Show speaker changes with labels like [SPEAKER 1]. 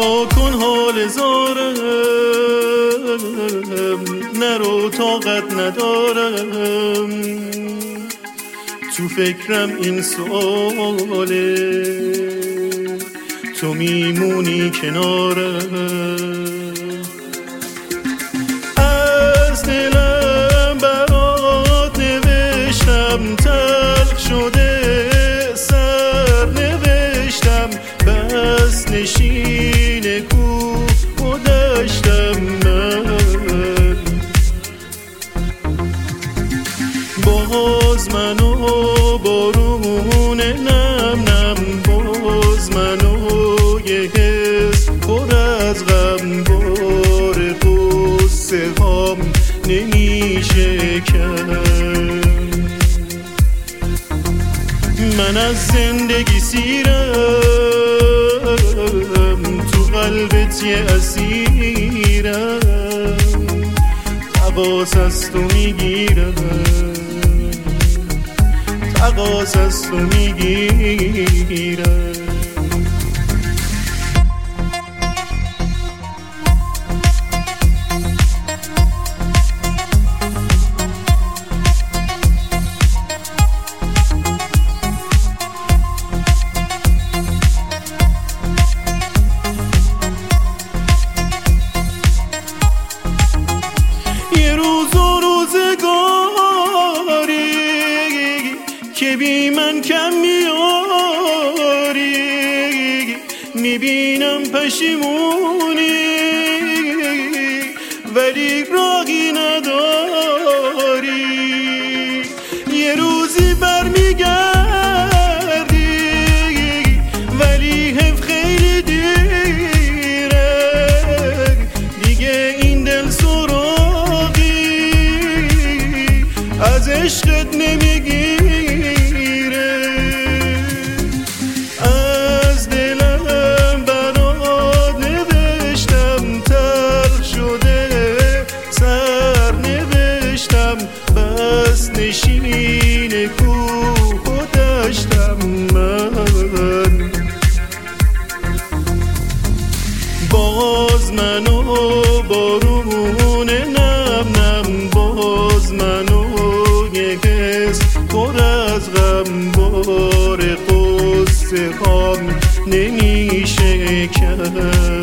[SPEAKER 1] رها کن حال زارم، نرو طاقت ندارم. تو فکرم این سواله، تو میمونی کنارم. از دلم برات نوشتم، تلخ شده سر نوشتم، بس نشین کوه و دشتم. من باز منو بارون نم نم، باز منو یه حس پر از غم، بار قصه هام نمیشه کم. من از زندگی سیرم، تو قلبت یه اسیرم، تقاص از تو میگیرم، تقاص از تو میگیرم. که بی من کم میاری، میبینم پشیمونی ولی راهی نداری. یه روزی برمیگردی ولی حیف خیلی دیره، دیگه این دل سراغی از عشقت نمیگی. نشین کوه و دشتم. من باز منو بارون نم نم، باز منو یه حس پر از غم، بار قصه هام نمیشه کم.